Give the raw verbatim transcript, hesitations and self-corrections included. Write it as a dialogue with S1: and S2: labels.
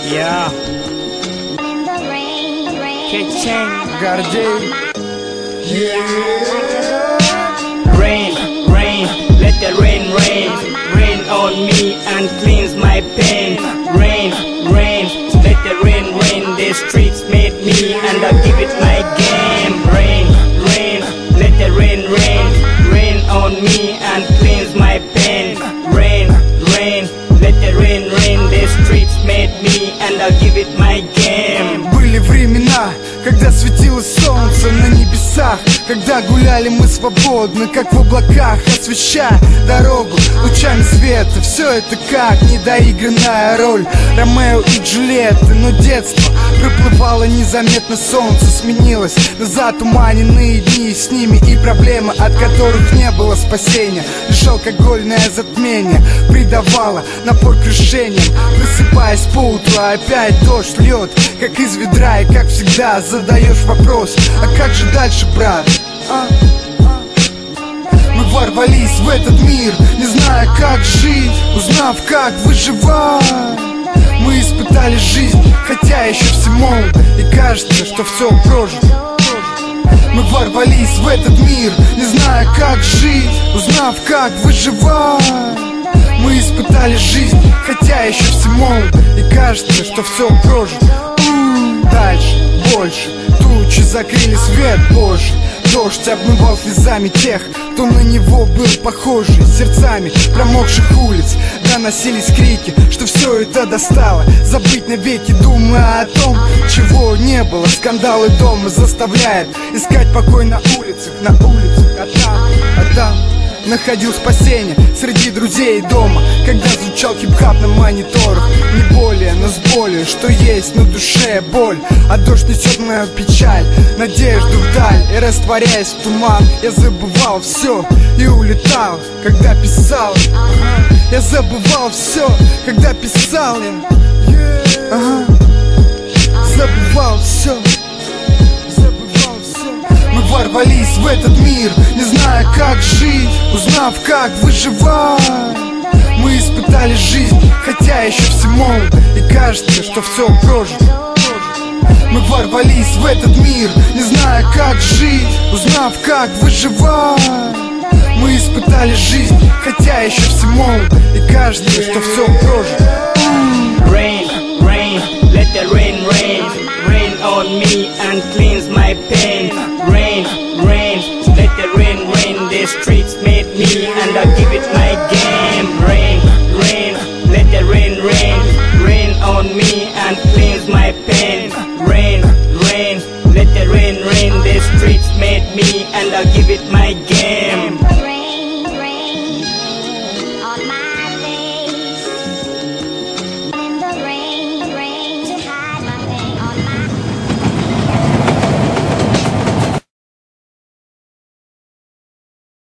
S1: Yeah. Kitchen.
S2: Гордей.
S1: Rain, rain, let the rain rain. Rain on me and cleanse my pain. Rain, rain, let the rain rain. The streets made me and I give it my game. Rain, rain, let the rain rain. Rain on me and cleanse my pain. Rain, rain, let the rain rain. The streets made me and I give it my game.
S2: Были времена, когда светило солнце на небесах, когда гуляли мы свободно, как в облаках, освещая дорогу лучами света. Все это как недоигранная роль Ромео и Джульетты. Но детство проплывало незаметно, солнце сменилось на затуманенные дни, с ними и проблемы, от которых не было спасения. Лишь алкогольное затмение придавало напор крушениям. Просыпаясь поутру, опять дождь льет, как из ведра, и как всегда задаешь вопрос: а как же дальше, брат? А? Мы ворвались в этот мир, не зная, как жить, узнав, как выживать. Мы испытали жизнь, хотя еще все молоды, и кажется, что все прожито. Мы ворвались в этот мир, не зная, как жить, узнав, как выживать. Мы испытали жизнь, хотя еще все молоды, и кажется, что все прожито. Дальше, больше, тучи закрыли свет Божий. Дождь обмывал слезами тех, кто на него был похожий. Сердцами промокших улиц доносились крики, что все это достало забыть навеки, думая о том, чего не было. Скандалы дома заставляют искать покой на улицах, на улицах. А там, а там находил спасение среди друзей дома, когда звучал хип-хап на мониторах. Не более, но с болью, что есть на душе боль. А дождь несет мою печаль, надежду вдаль. И растворяясь в туман, я забывал все и улетал, когда писал. Я забывал все, когда писал. Ага. Забывал все. Мы ворвались в этот мир, не зная, как жить, узнав, как выживать. Мы испытали жизнь, хотя еще все молоды, и кажется, что все прожито. Мы ворвались в этот мир, не зная, как жить, узнав, как выживать. Мы испытали жизнь, хотя еще все молоды, и кажется, что все прожито.
S1: Rain, rain, let the rain rain. Rain on me and cleanse my pain. Rain, rain, let the rain rain. The streets made me and I give it my game. Rain, rain, let the rain rain. Rain on me and cleanse my pain. Rain, rain, let the rain rain. The streets made me and I give it my game.